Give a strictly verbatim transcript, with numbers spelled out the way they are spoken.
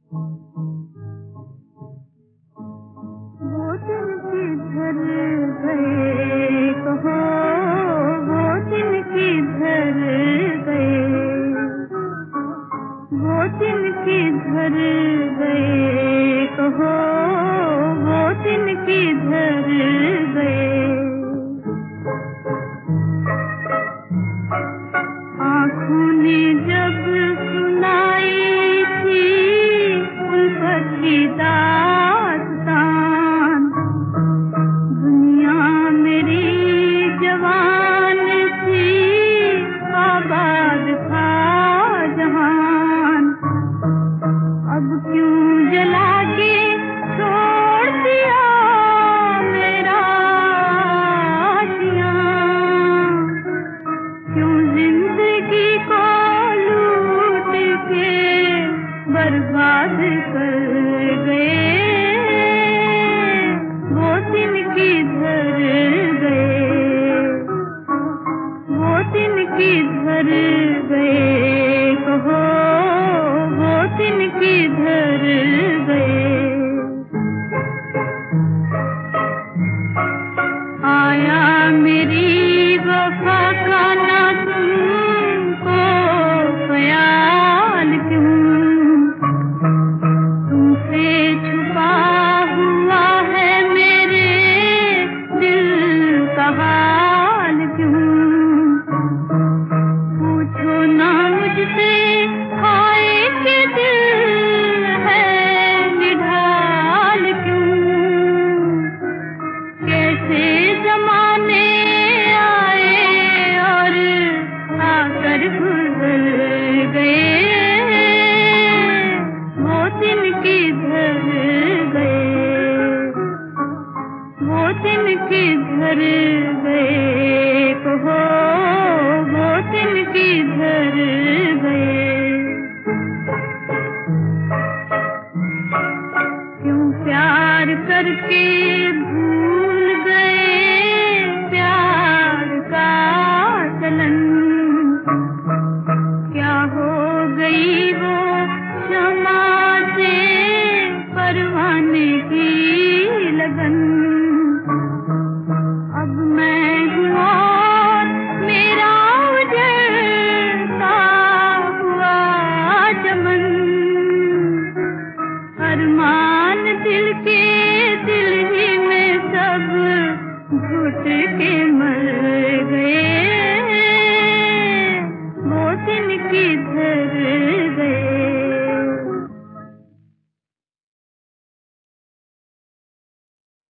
वो दिन किधर गए कहो, वो दिन किधर गए, वो दिन किधर गए कहो, वो दिन किधर गए। आँखों ने जब सुनाई थी उल्फत की दास्तान, दुनिया मेरी जवान थी, आबाद था जहान। अब क्यों जला के छोड़ दिया मेरा आशियाँ, क्यों जिंदगी को लूट के बर्बाद कर गए।